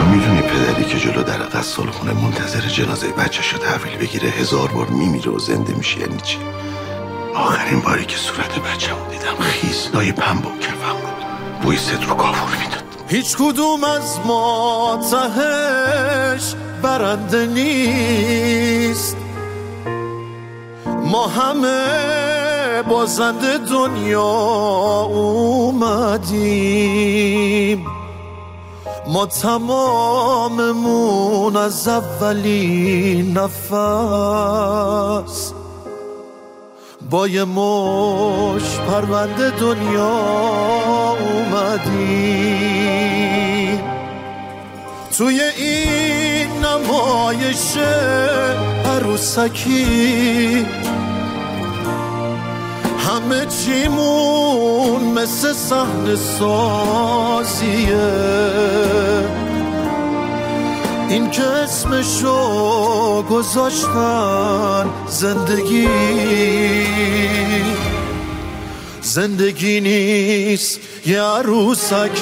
میدونی پدری که جلو در غسالخونه منتظر جنازه بچه‌شو تحویل بگیره 1000 بار میمیره و زنده میشه یعنی چی؟ آخرین باری که صورت بچه‌مو دیدم خیس‌لای پنبه و کفم بود، بوی صدر و کافور میداد. هیچ کدوم از ما تهش برنده نیست، ما همه بازنده دنیا اومدیم، ما تماممون از اولین نفس با یه مش پرونده دنیا اومدیم. توی این نمایش عروسکی همه چیمون مثل صحنه سازیه، این که اسمشو گذاشتن زندگی نیست یه عروسک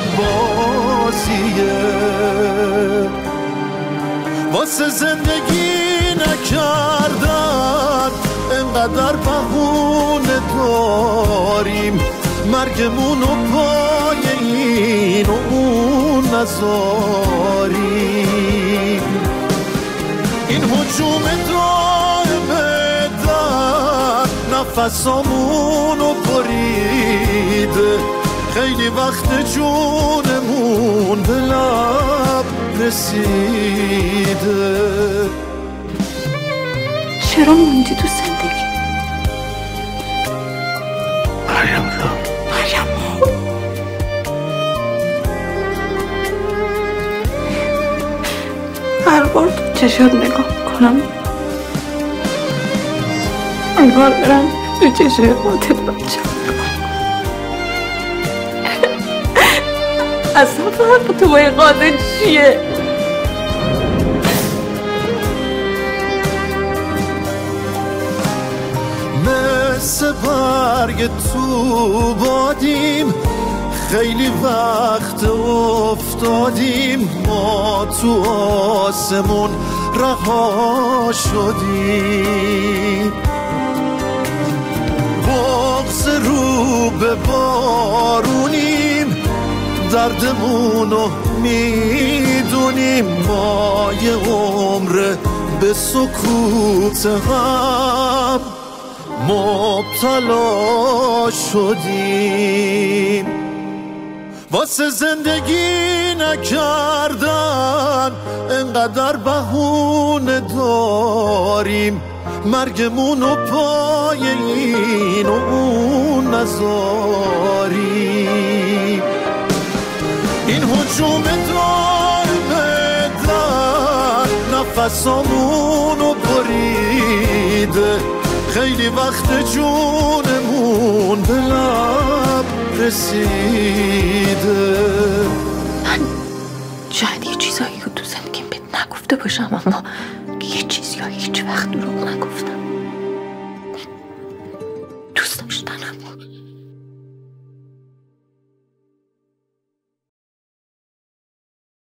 بازیه. واسه زندگی نکردن انقدر بهونه داریم، مرگمونو پای این و اون نذاریم. این هجوم دائمه در نفسامونو بریده، خیلی وقت جونمون به لب رسیده. چرا موندی تو زندگی؟ مریم هر بار تو چشات نگاه کنم انگار برم تو چشای قاتل بچم اصلا فرق تو با این قاتل چیه؟ مثل برگ تو بادیم، خیلی وقت افتادیم، ما تو آسمون رها شدیم. بغض رو به بارونیم، دردمونو میدونیم، ما یه عمر به سکوت هم مبتلا شدیم. واسه زندگی نکردن انقدر بهونه داریم، مرگمونو پای این و اون نذاریم. این هجوم دائمه در نفسامونو بریده، خیلی وقت جونمون به لب رسیده. من شاید یه چیزایی که تو زندگیم بهت نگفته باشم، اما یه چیزی هیچ وقت دروغ نگفتم.